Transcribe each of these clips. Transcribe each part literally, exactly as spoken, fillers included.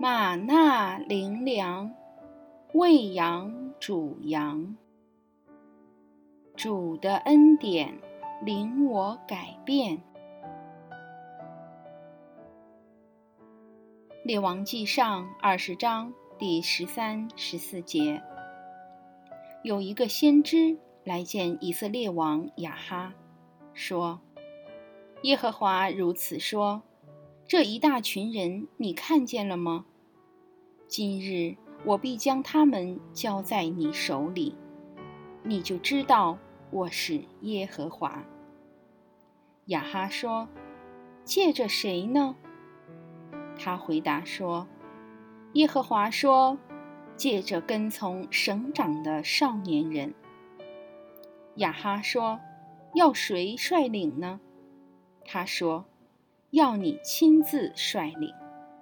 玛纳灵粮，喂养主羊。主的恩典领我改变。列王纪上二十章第十三、十四节，有一个先知来见以色列王亚哈，说：耶和华如此说，这一大群人你看见了吗？今日我必将他们交在你手里，你就知道我是耶和华。亚哈说：借着谁呢？他回答说：耶和华说，借着跟从省长的少年人。亚哈说：要谁率领呢？他说：要你亲自率领。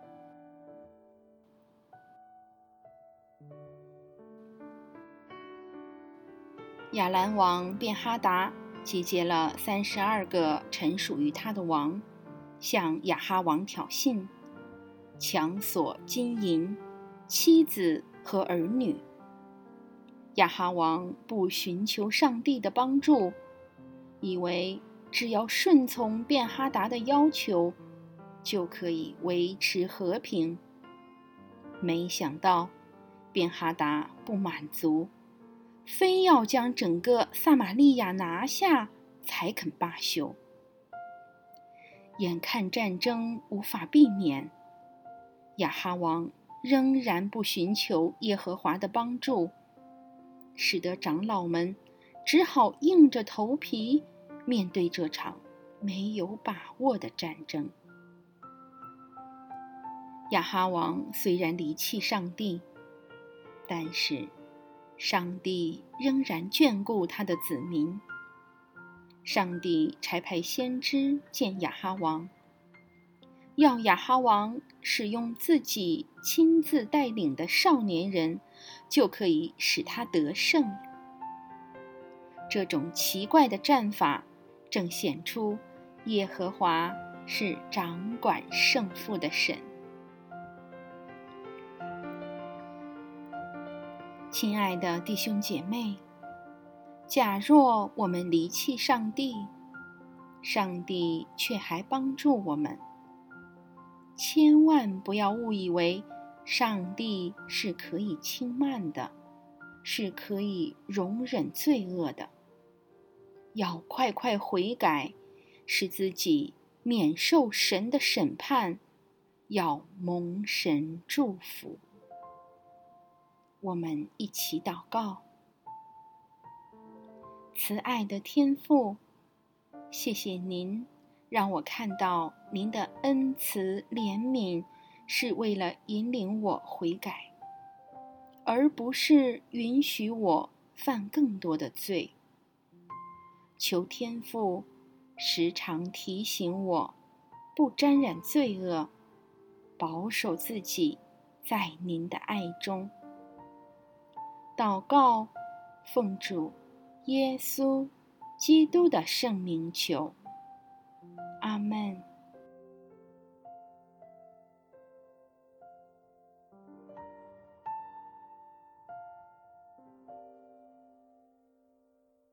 亚兰王便哈达集结了三十二个臣属于他的王，向亚哈王挑衅，强索金银、妻子和儿女。亚哈王不寻求上帝的帮助，以为只要顺从便哈达的要求，就可以维持和平。没想到便哈达不满足，非要将整个撒玛利亚拿下才肯罢休。眼看战争无法避免，亚哈王仍然不寻求耶和华的帮助，使得长老们只好硬着头皮面对这场没有把握的战争。亚哈王虽然离弃上帝，但是上帝仍然眷顾他的子民。上帝差派先知见亚哈王，要亚哈王使用自己亲自带领的少年人，就可以使他得胜。这种奇怪的战法正显出耶和华是掌管胜负的神。亲爱的弟兄姐妹，假若我们离弃上帝，上帝却还帮助我们，千万不要误以为上帝是可以轻慢的，是可以容忍罪恶的。要快快悔改，使自己免受神的审判，要蒙神祝福。我们一起祷告。慈爱的天父，谢谢您让我看到您的恩慈怜悯是为了引领我悔改，而不是允许我犯更多的罪。求天父时常提醒我，不沾染罪恶，保守自己在您的爱中。祷告，奉主耶稣基督的圣名求，阿们。